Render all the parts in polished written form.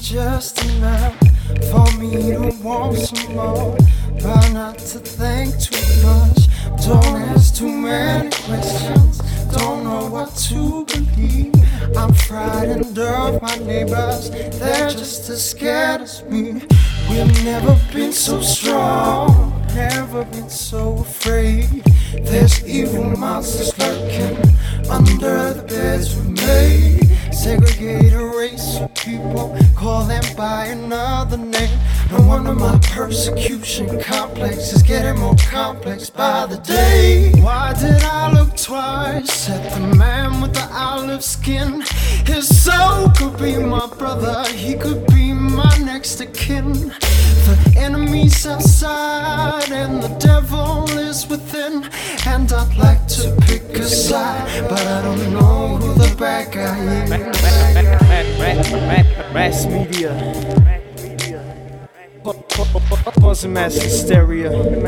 just enough for me to want some more. Try not to think too much, don't ask too many questions, don't know what to believe. I'm frightened of my neighbors, they're just as scared as me. We've never been so strong, never been so afraid. There's evil monsters lurking under the beds we made. Segregate a race of people, call them by another name. No wonder my persecution complex is getting more complex by the day. Why did I look twice at the man with the olive skin? His soul could be my brother, he could be my next of kin. The enemy's outside and the devil is within, and I'd like to pick a side, but I don't know who the bad guy is. Mass media, buzzing mass hysteria.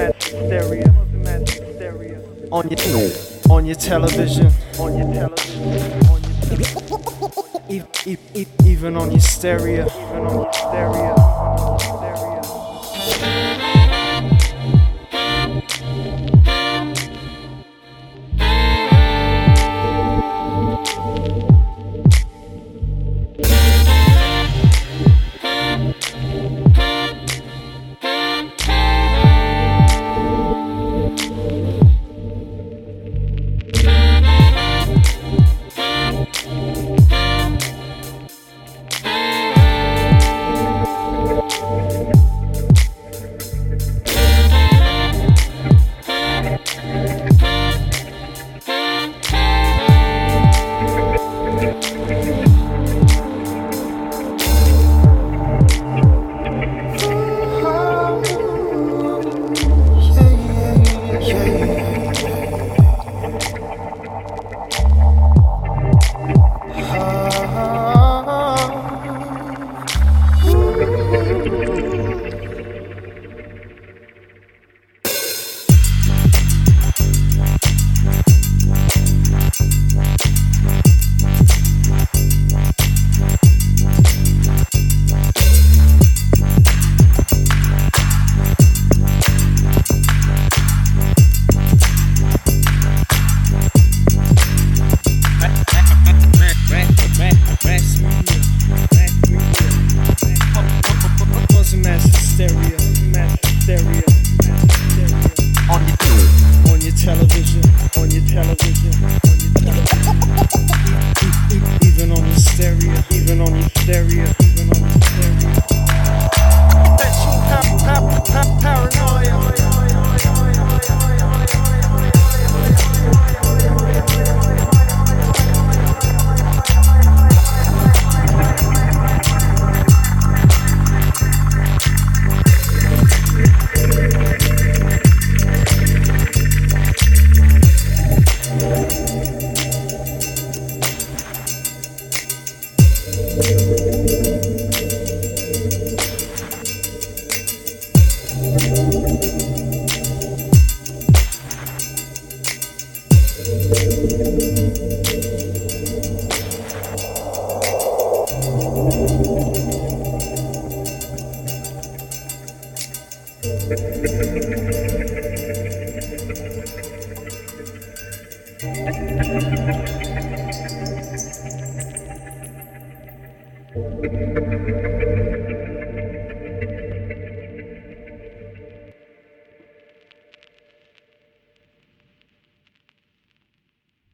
On your television, even on your stereo.